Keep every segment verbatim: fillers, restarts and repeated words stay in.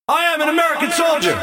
I am an American soldier.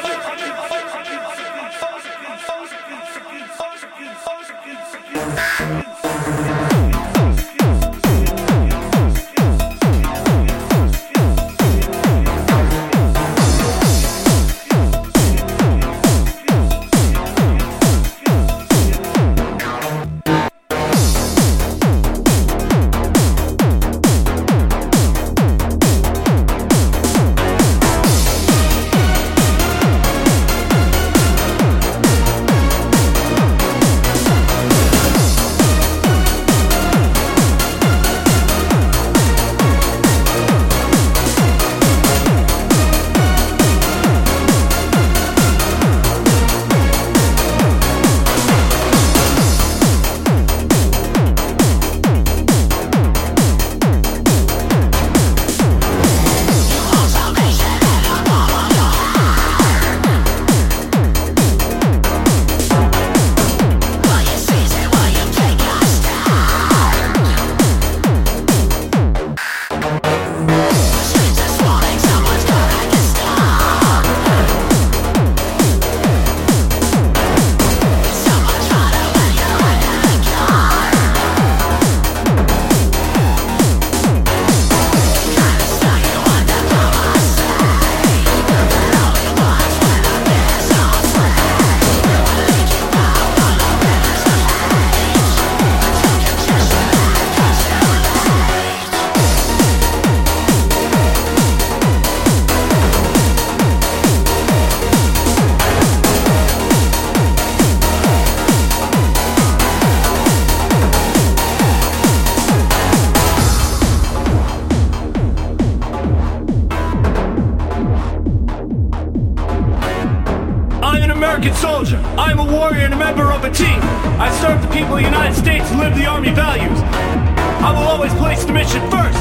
American soldier. I am a warrior and a member of a team. I serve the people of the United States and live the Army values. I will always place the mission first.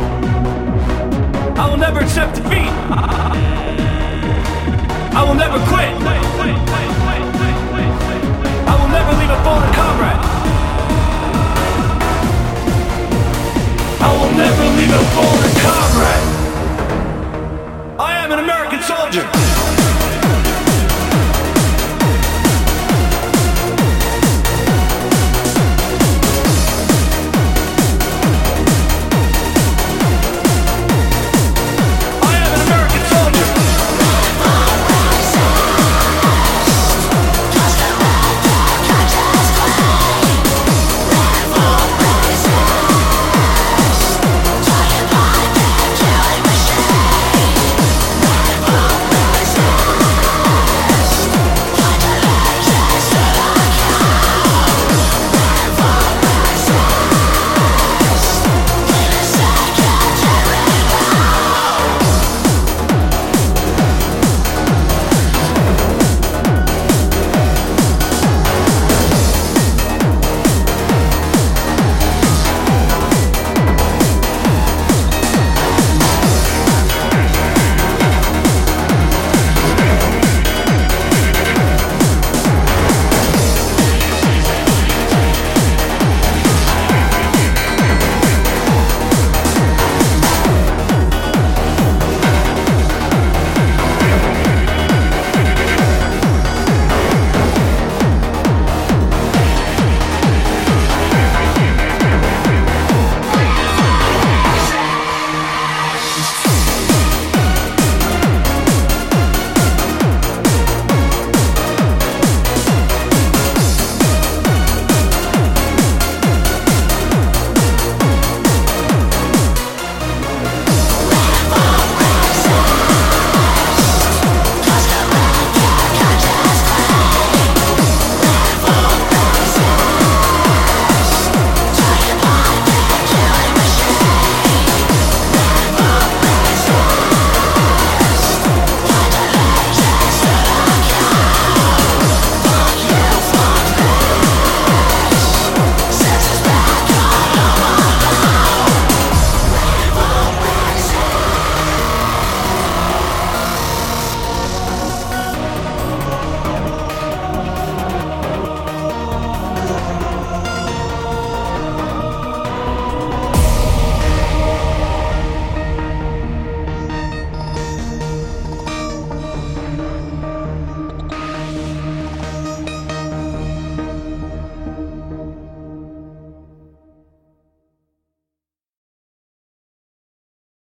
I will never accept defeat. I will never quit. I will never leave a fallen comrade. I will never leave a fallen comrade. I am an American soldier.